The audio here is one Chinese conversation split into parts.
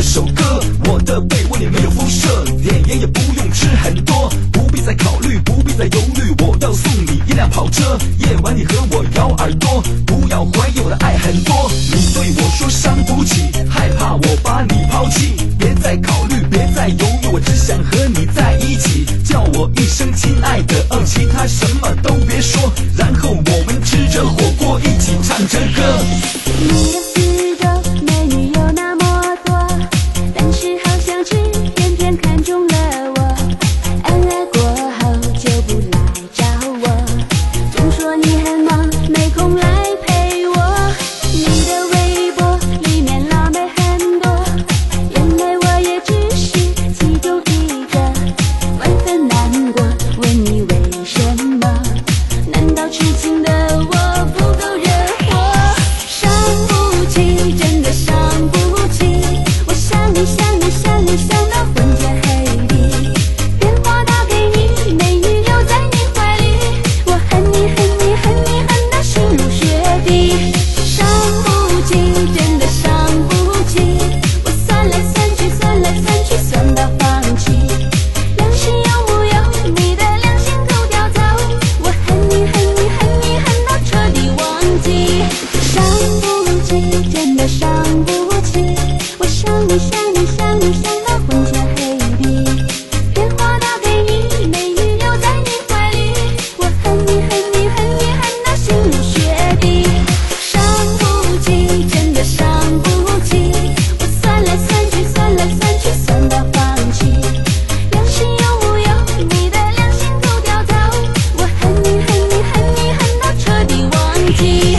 这首歌。我的被窝里没有辐射，电烟也不用吃很多，不必再考虑，不必再犹豫，我要送你一辆跑车。夜晚你和我咬耳朵，不要怀疑我的爱很多。你对我说伤不起，害怕我把你抛弃，别再考虑，别再犹豫，我只想和你在一起。叫我一声亲爱的，其他什么都别说，然后我们吃着火锅一起唱着歌。 你的四周美女有那么多，但是好像只偏偏看中了我。恩爱过后就不来找我，总说你很忙没空来陪我。你的微博里面辣妹很多，原来我也只是其中一个，万分难过，问你为什么？难道痴情的我不够惹火？伤不起，真的伤不起，我想你想你想你想到昏天黑地，电话打给你，美女留在你怀里，我恨你恨你恨你恨到心如血滴。伤不起，真的伤不起，我算来算去算来算去算到放弃，良心有木有？你的良心够掉头，我恨你恨你恨你恨到彻底忘记。伤不起，真的伤不起，我想你想你想你想到昏天黑地，电话打给你，美女留在你怀里，我恨你恨你恨你恨到心如血滴。伤不起，真的伤不起，我算来算去算来算去算到放弃，良心有木有？你的良心够掉头，我恨你恨你恨你恨到彻底忘记。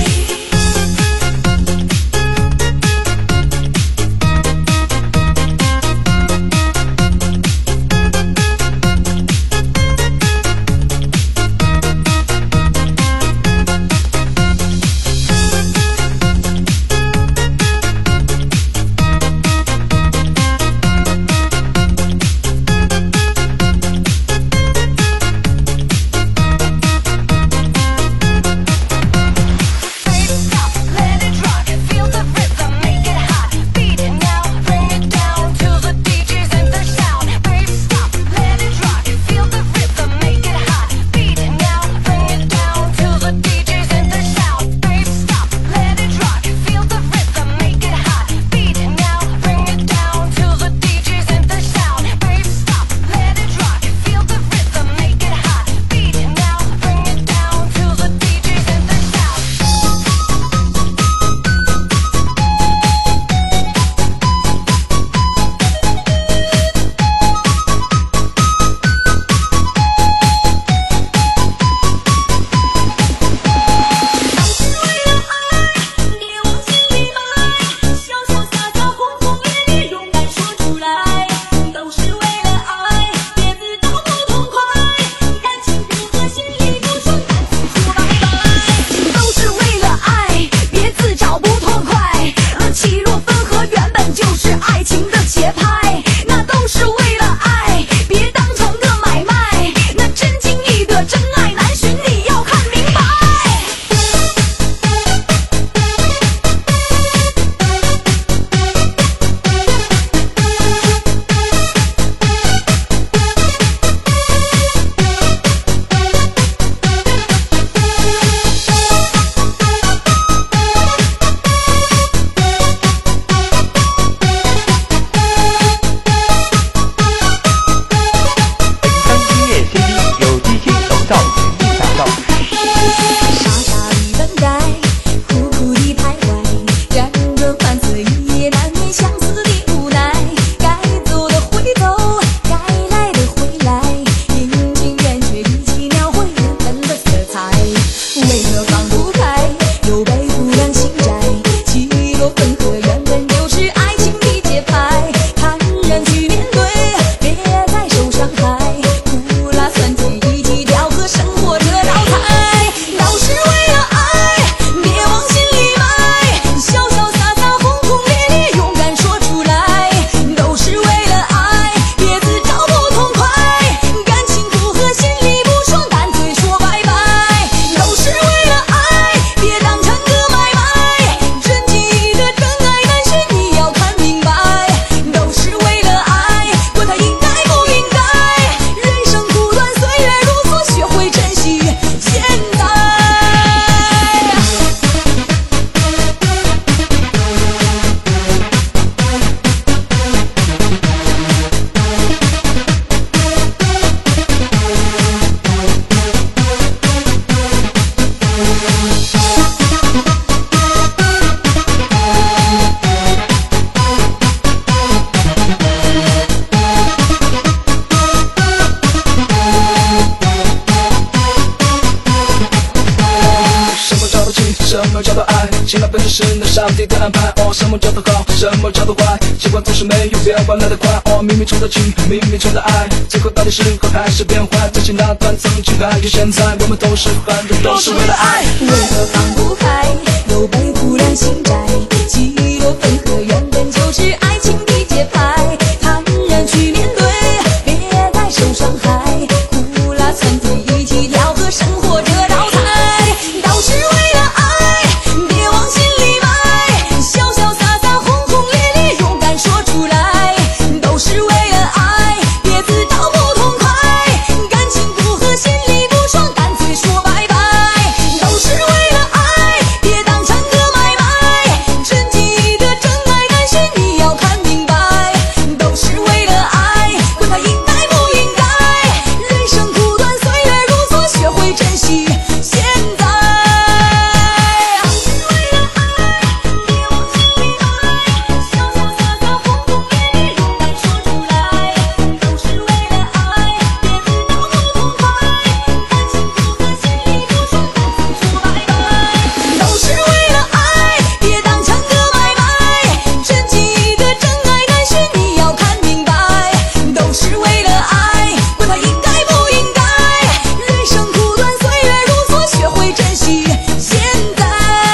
本就是那上帝的安排。哦，什么叫做好，什么叫做坏，习惯总是没有变化来得快。哦，明明充的情，明明充的爱，最后到底是好还是变坏？珍惜那段曾经，还有现在，我们都是反正都是为了爱。 为何放不开，又被苦两心债？起落分合原本就是爱情的节拍，坦然去面对，别再受伤害。苦辣酸甜一起调和生活这道菜，都是为了爱，别往心里埋。潇潇洒洒，轰轰烈烈，勇敢说出来，都是为了爱，别自找不痛快。感情不合，心里不爽，干脆说拜拜。都是为了爱，别当成个买卖。真情一个真爱难寻，你要看明白。都是为了爱，管它应该不应该。人生苦短，岁月如梭，学会珍惜现在。都是为了爱，别往心里埋。潇潇洒洒，轰轰烈烈，勇敢说出来。都是为了爱，别自找不痛快。感情不合，心里不爽，干脆说拜拜。都是为了爱，别当成个买卖。真情一个真爱难寻，你要看明白。都是为了爱，管它应该不应该。人生苦短，岁月如梭，学会珍惜现在。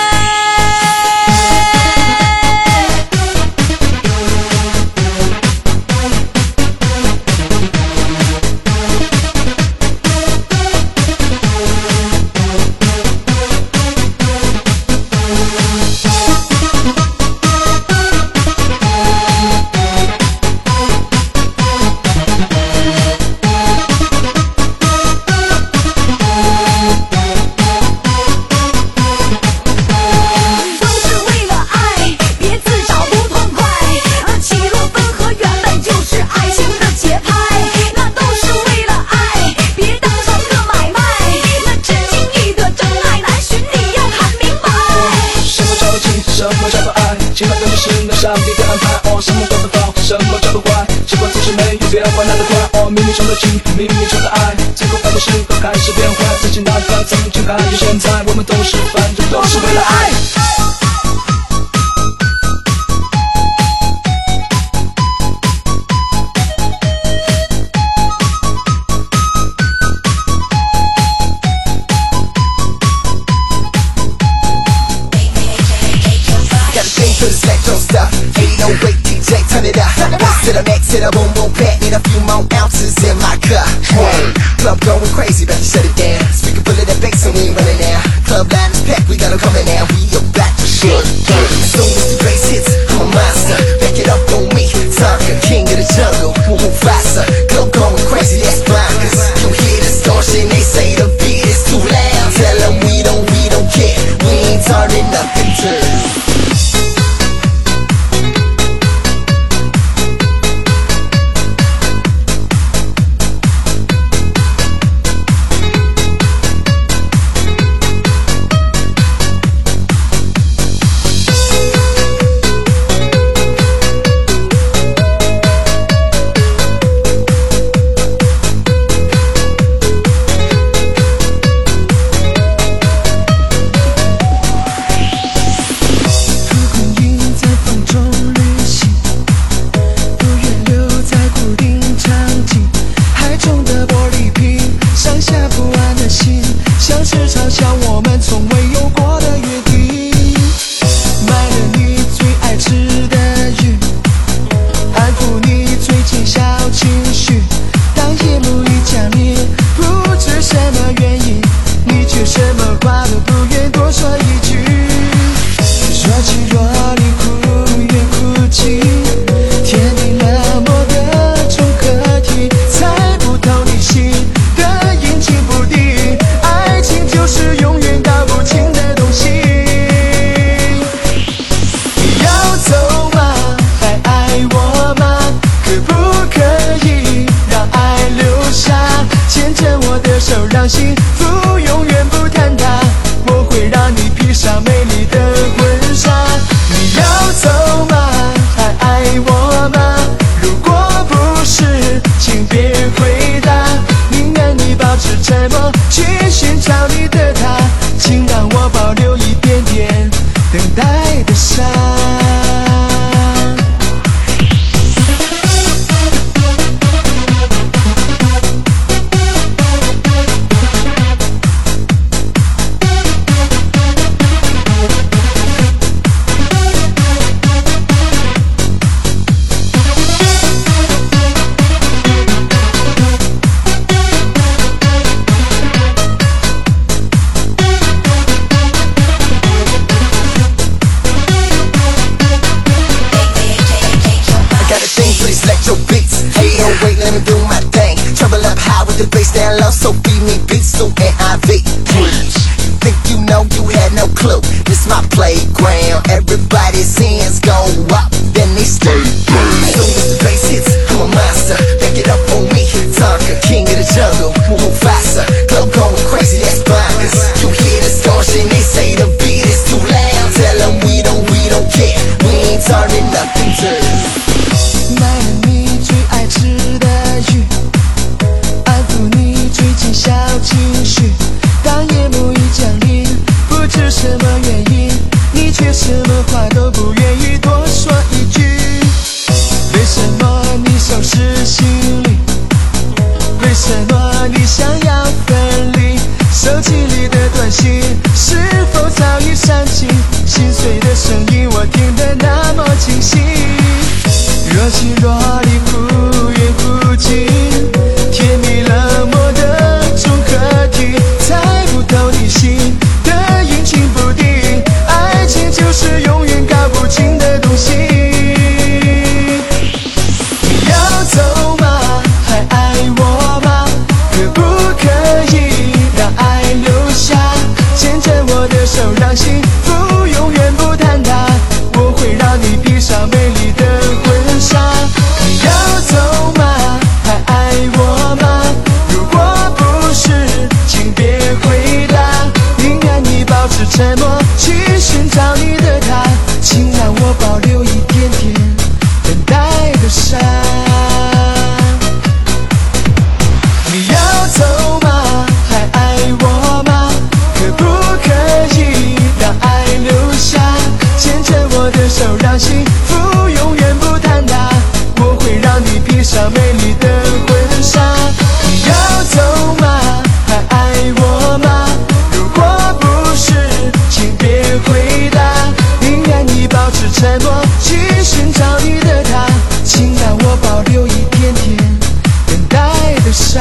都是为了爱，别自找不痛快。起落分合原本就是爱情的节拍，那都是为了爱，别当成个买卖。那真情一个真爱难寻，你要看明白。 什么叫做情，什么叫做爱，情感本就是那上帝的安排。哦，什么叫做好，什么叫做坏，习惯总是没有变化来得快。哦，明明充的情，明明充的爱，最后到底是好还是变坏？自己那段曾经，还有现在，我们都是反正都是为了爱。 Gotta pay for the spectrum stuff. 808 DJ, turn it up. Once to the next, to the boom boom back. Need a few more ounces in my cup. Hey, club going crazy, better shut it down. Speaker full of that bass and we ain't running now. Club line is packed, we got 'em coming now. We about to shut down. As soon as the bass hits, I'm a monster. Back it up on me, Tonka, king of the jungle. Mufasa, club going crazy, that's blind. 'Cause you hear the distortion, they say the beat is too loud. Tell 'em we don't care. We ain't turning nothing to. Then that got a thing for these electro beats. 808, let me do my thing. Travel up high with the bass down low, so feed me beats to NIV. Please. Think you know you had no clue. This my playground. Everybody's hands go up, then they stay down. Soon as the bass hits, I'm a monster. Back it up on me. Tonka, king of the jungle. Mufasa, club going crazy. That's bonkers. You hear the distortion? They say the beat is too loud. Tell them we don't care. We ain't turning nothing to. 买了你最爱吃的鱼，安抚你最近小情绪。当夜幕一降临，不知什么原因，你却什么话都不愿意多说一句。为什么你收拾行李？为什么你想要分离？手机里的短信是否早已删尽？心碎的声音我听得那么清晰。若即若离，忽远忽近，甜蜜冷漠的综合体，猜不透你心的阴晴不定，爱情就是永远搞不清的东西。你要走吗？还爱我吗？可不可以让爱留下？牵着我的手，让幸福永远不坍塌。我会让你披上美丽的婚纱。你要走吗？还爱我吗？如果不是，请别回答。宁愿你保持沉默，去寻找你的他。请让我保留一点点等待的伤。你要走吗？还爱我吗？可不可以让爱留下？牵着我的手，让幸福永远不坍塌。我会让你披上美丽的婚纱。你要走吗？还爱我吗？如果不是，请别回答。宁愿你保持沉默，去寻找你的他。请让我保留一点点等待的伤。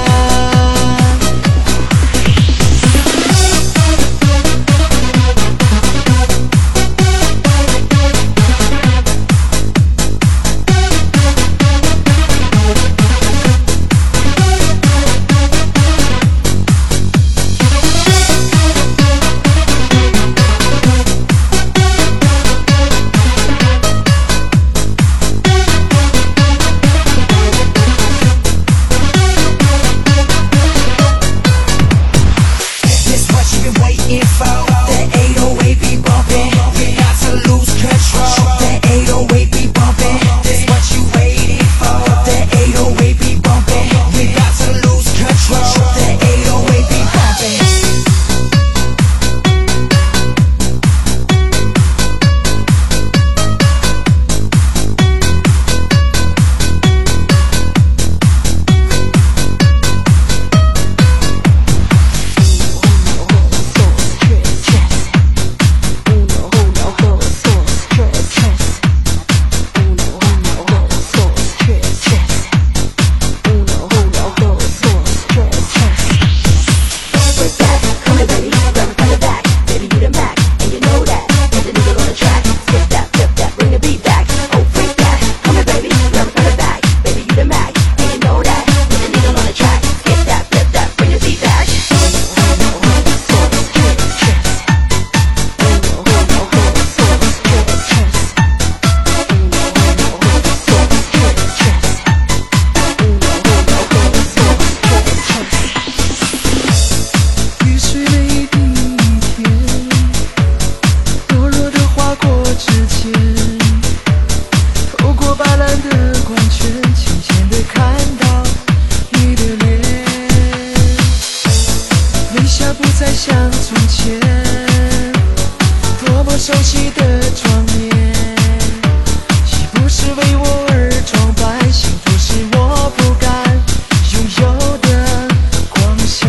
熟悉的庄面，已不是为我而装扮，幸福是我不敢拥有的光线。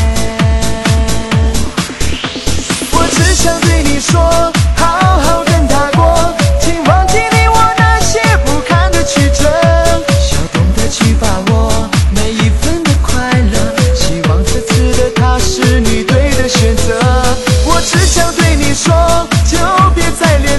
我只想对你说，好好跟他过，请忘记你我那些不堪的曲折，要懂得去把握每一分的快乐，希望这次的他是你对的选择。我只想对你说，就别再留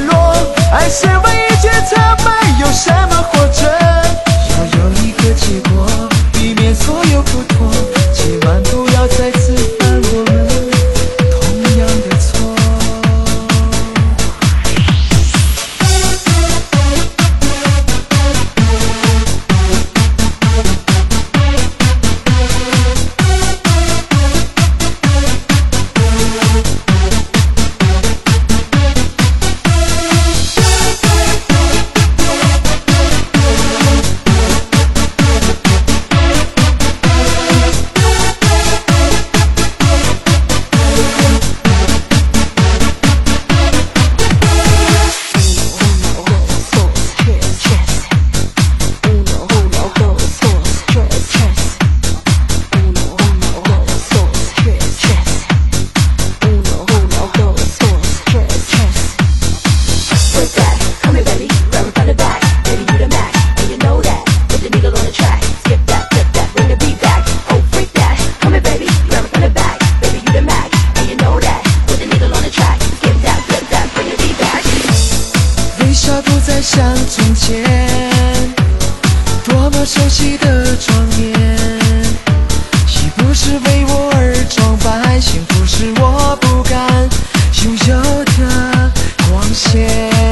现，多么熟悉的庄严。喜不是为我而装扮，幸福是我不敢拥有的光线。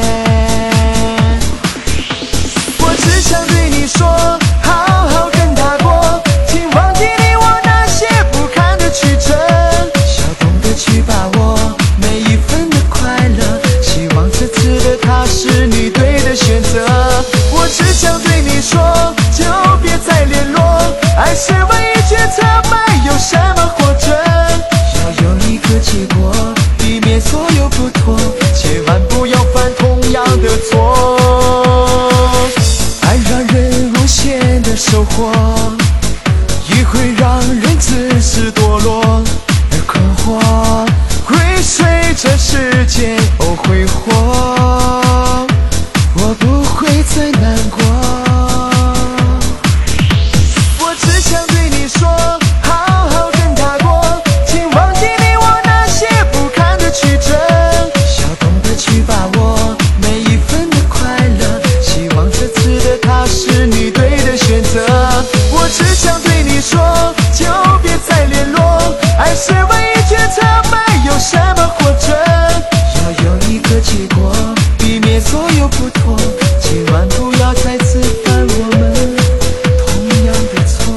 我只想对你说，好好跟他过，请忘记你我那些不堪的曲折，要懂得去把握每一分的快乐，希望这次的他是你对的选择。我只想对你说，就别再联络，爱是唯一决策，没有什么活着，要有一个结果，避免所有不妥，千万不要犯同样的错。爱让人无限的收获，也会让人自私堕落，而困惑会随着时间挥霍，我不会再难过。我只想对你说，好好跟他过，请忘记你我那些不堪的曲折，要懂得去把握每一分的快乐，希望这次的他是你对的选择。我只想对你说，就别再联络，爱是唯一决策，没有什么活着，要有一个结果，避免所有不妥，千万不要再次犯我们同样的错。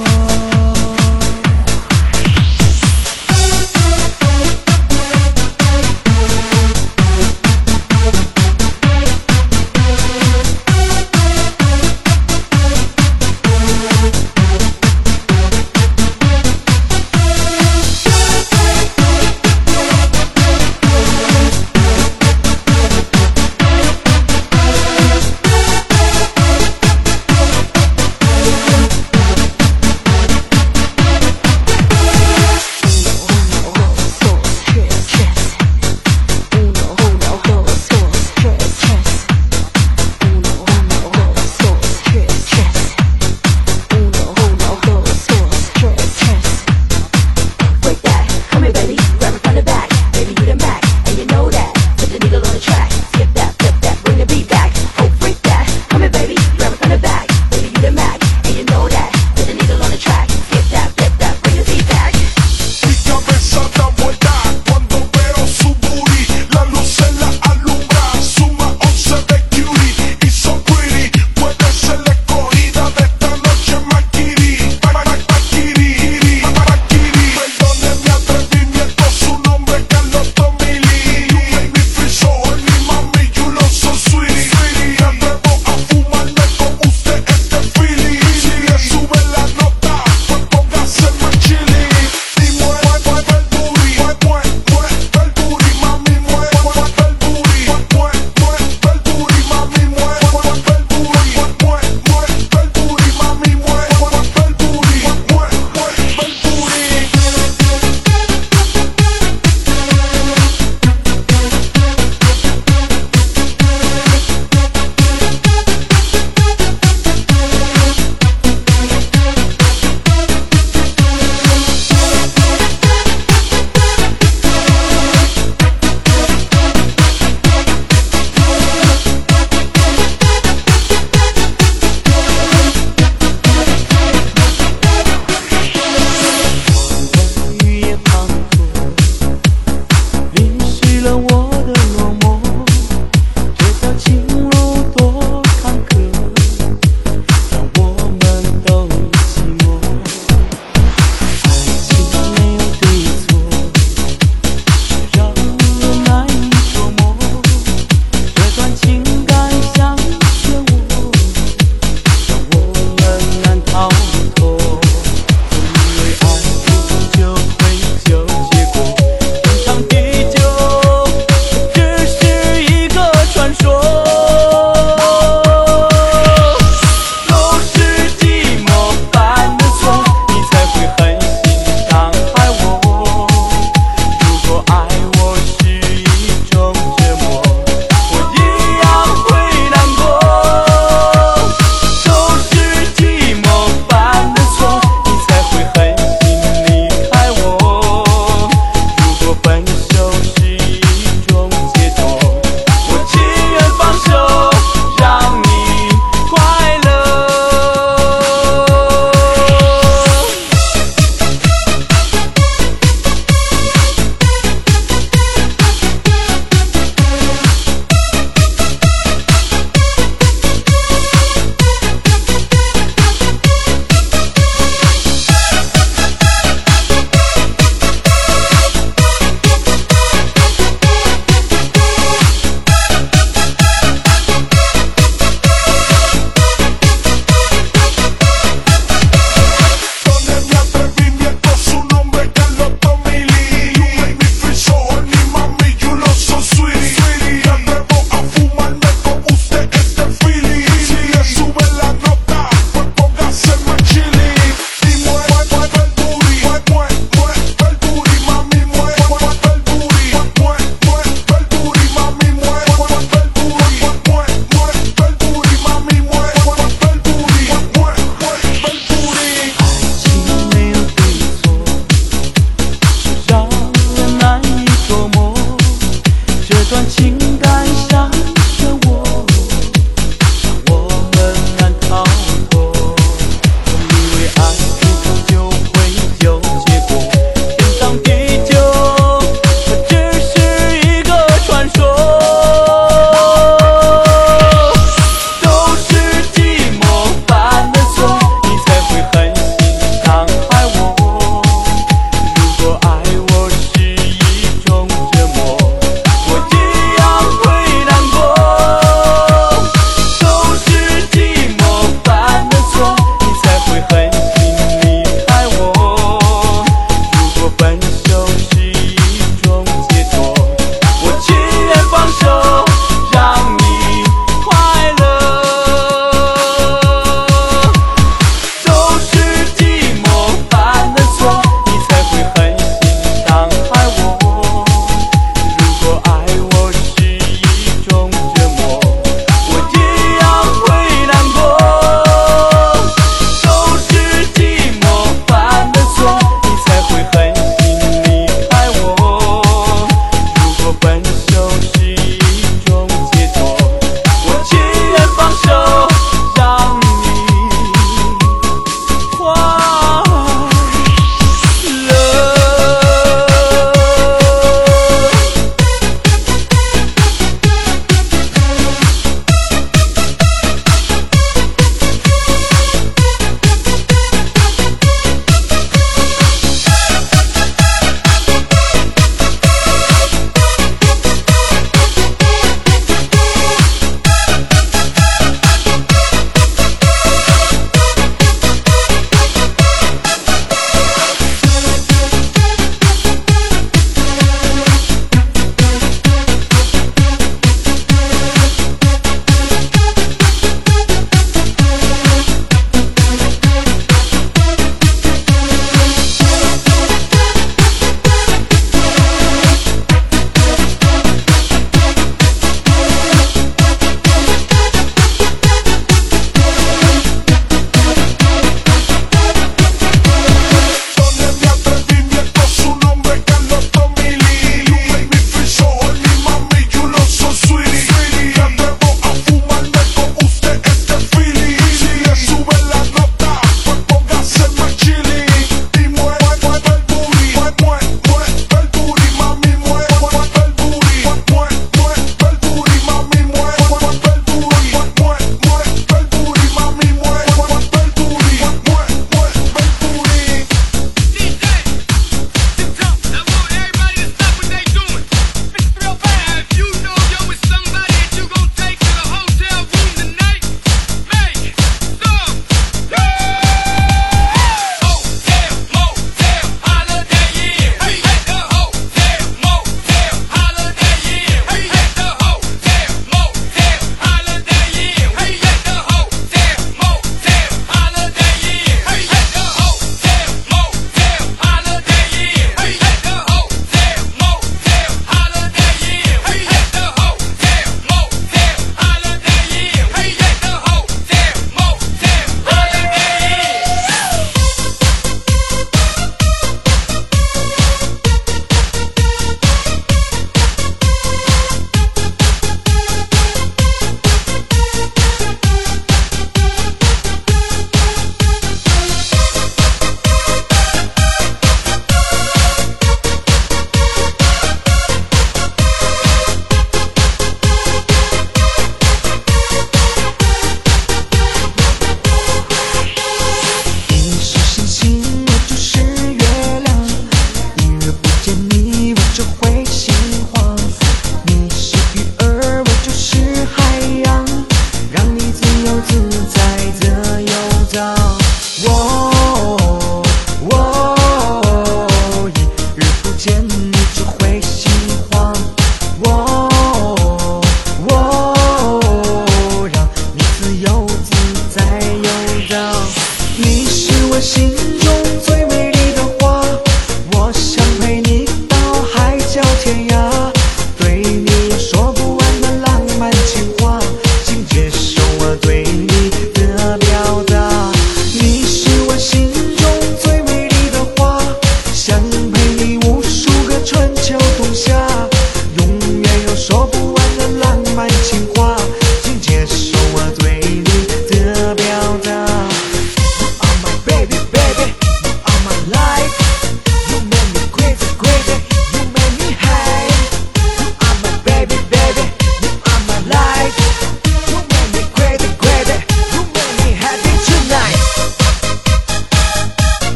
心中最美丽的花，我想陪你到海角天涯，对你有说不完的浪漫情话，请接受我对你的表达。你是我心中最美丽的花，想陪你无数个春秋冬夏，永远有说不完的浪漫情话，请接受我对你的表达。You are my baby baby。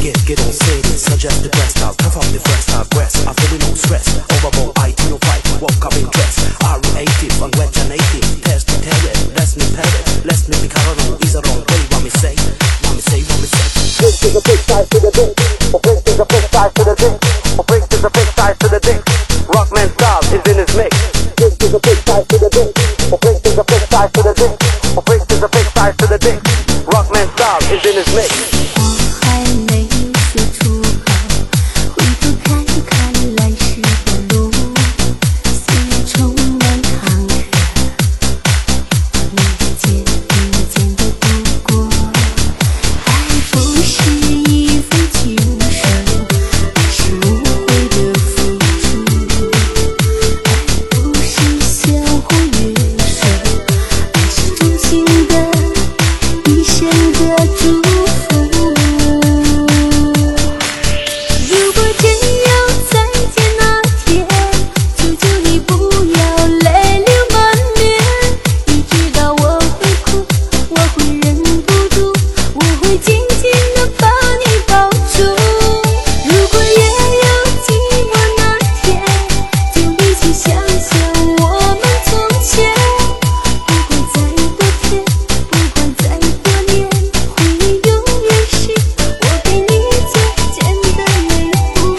get on set it. Suggest the best style, tough off the fresh style, quest. I'm feeling no stress. Overall, I do no fight, woke up in dress. R-relative, on wet and native. Test to tell it, let's me tell it. Let's me be carnal, is it wrong way? Want me say, want me say, want me say. This is a big size to the dick. This is a big size to the dick. This is a big size to the dick. Rockman style is in his mix. This is a big size to the dick. This is a big size to the dick. This is a big size to the dick. Rockman style is in his mix. 我还没说出口，回头看看来时的路，思念充满坎坷，一件一件的度过。爱不是一份情书，而是无悔的付出。爱不是相互约束，而是真心的一生的祝福。如果真有再见那天，求求你不要泪流满面。你知道我会哭，我会忍不住，我会紧紧地把你抱住。如果也有寂寞那天，就一起想想我们从前。不管再多天，不管再多年，回忆永远是我给你最简单的礼物。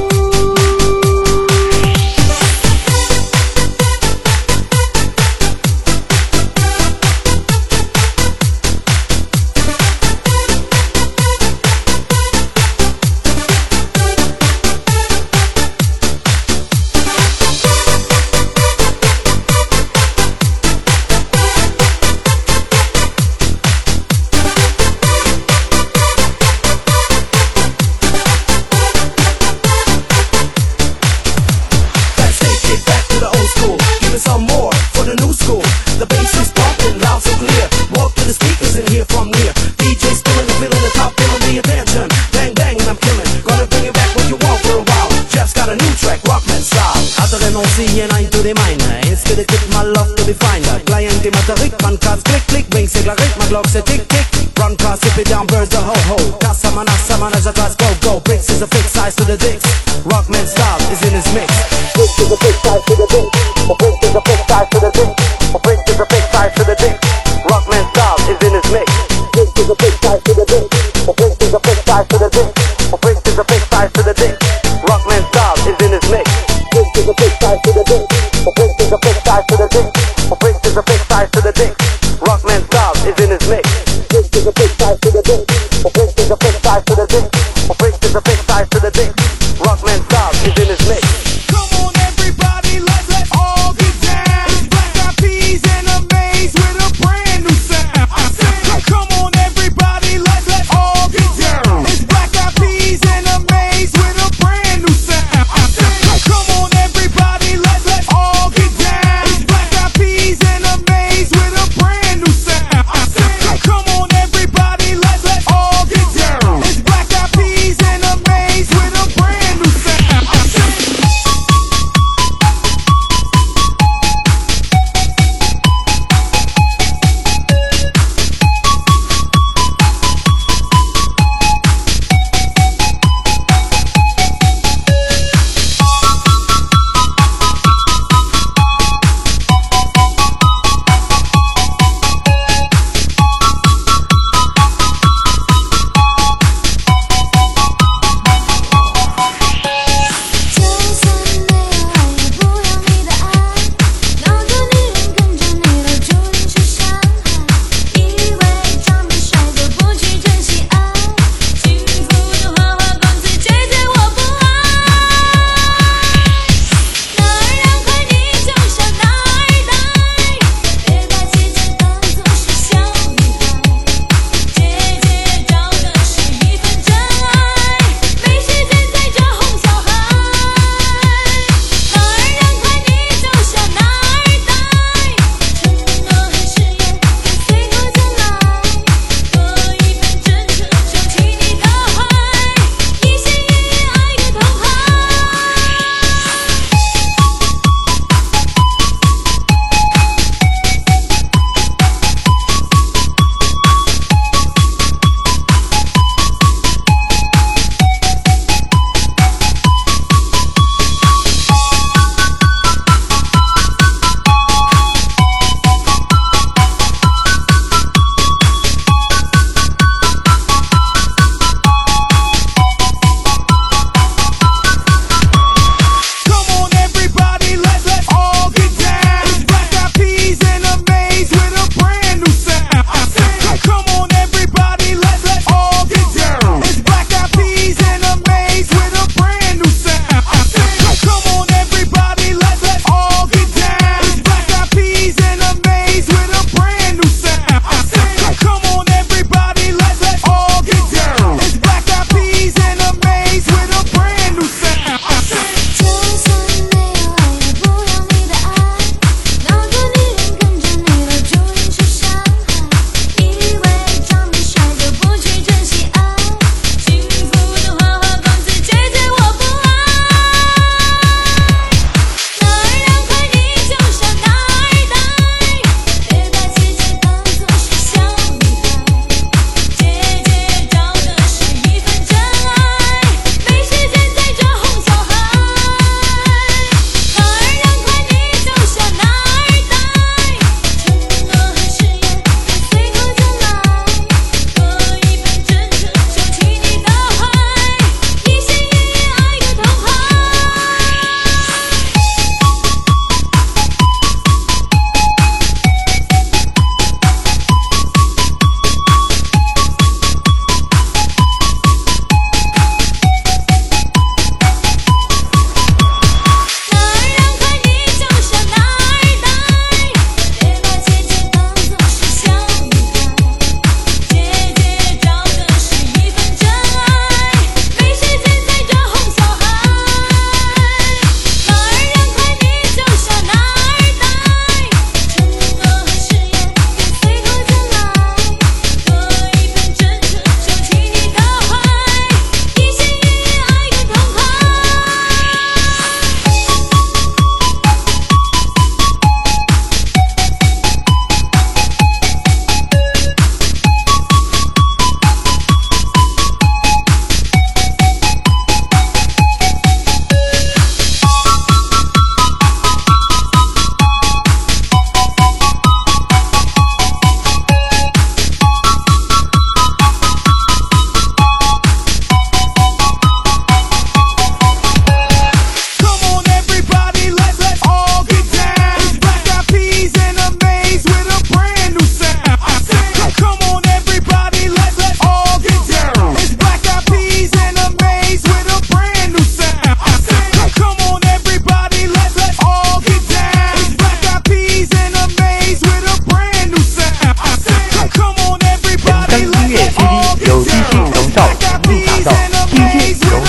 Let's take it back to the old school. Give it some more for the new school. The bass is pumping loud so clear. Walk to the speakers and hear from near. DJ spinning the middle, the top, feeling the attention. Bang bang and I'm killing. Gonna bring it back what you want for a while. Jeff's got a new track, Rockman style. Alltså den on scenen inte det mine. Instead of my love to be fine. Client i materik, man kast klick klick. Wing seglar rik, man glock tick tick. Run cars, sip it down, birds the ho-ho. Kassa man, assa man, aja glass, go go. Bricks is a fixed size to the dicks. Rockman style is in his mix. This is a big size to the dick. This is a big size to the dick. This is a big size to the dick. Rockman style is in his mix. This is a big size to the dick. This is a big size to the dick. This is a big size to the dick. Rockman style is in his mix. This is a big size to the dick. This is a big size to the dick. This is a big size to the dick. Rockman style is in his mix. This is a big size to the dick. This is a big size to the dick. This is a big size to the dick. Rockman style is in his mix. Come on, everybody, let's all get down. It's Black Eyed Peas and Amaze with a brand new sound. I said, come on, everybody, let's all get down. It's Black Eyed Peas and Amaze with a brand new sound. I said, come on, everybody, let's all get down. It's Black Eyed Peas and Amaze with a brand new sound. I said, come on, everybody, let's all get down. It's Black Eyed Peas and Amaze with a brand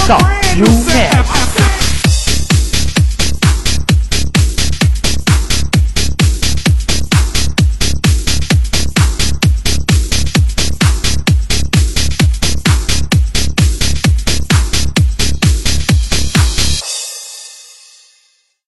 上 U Match。